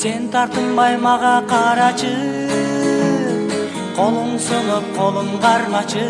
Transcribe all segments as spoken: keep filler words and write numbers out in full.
Сен тартынбай мага карачы, колуң сынып колум кармачы.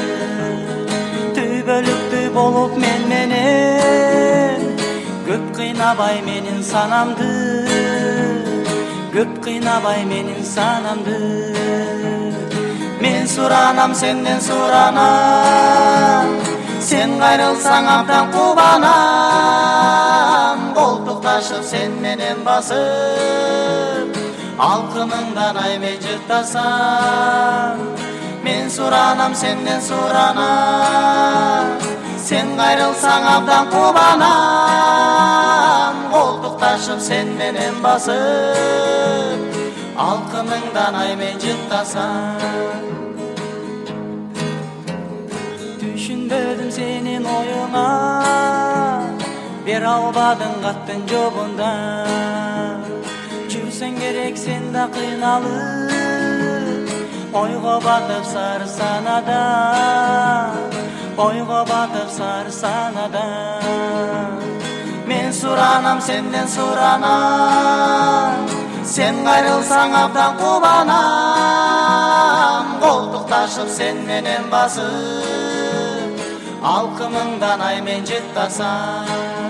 Түбөлүктүү болуп мен менен, көп кыйнабай менин санамды, көп кыйнабай менин санамды. Мен суранам сенден суранам, сен кайрылсаң абдан кубанам. Колтукташып сен менен басып, алкымыңдан аймен жыктасам. Мен суранам сенден суранам, сен кайрылсаң абдан кубанам. Колтукташып сен менен басып, алкымыңдан аймен жыктасам. Түшүнбөдүм сенин оюңа, бере албадың каттын жобунда. Жүрсең керек сен да кыйналып, ойго батып сар санада, ойго батып сар санада. Мен суранам сенден суранам, сен кайрылсаң абдан кубанам. Колтукташып сен менен басып, алкымыңдан аймен жыктасам.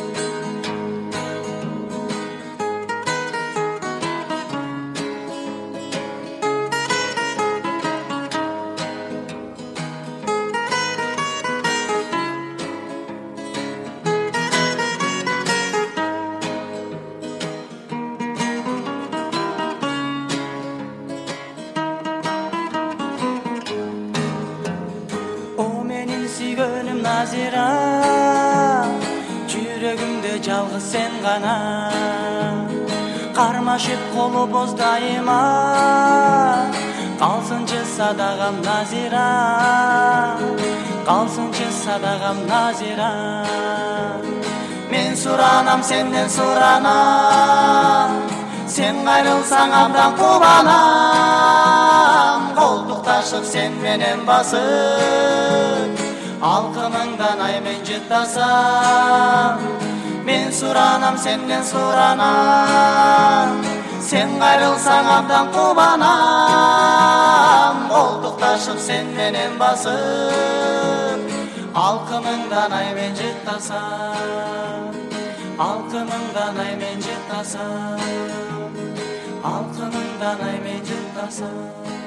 Сүйгөнүм Назира, жүрөгүмдө жалгыз сен гана. Кармашып колубуз дайыма, калсынчы садагам Назира, калсынчы садагам Назира. Мен суранам сенден суранам, сен кайрылсаң абдан кубанам. Колтукташып сен менен басып, алкымыңдан аймен жыктасам. Мен суранам сенден суранам, сен кайрылсаң абдан кубанам. Колтукташып сен менен басып, алкымыңдан аймен жыктасам. Алкымыңдан аймен жыктасам, алкымыңдан аймен жыктасам.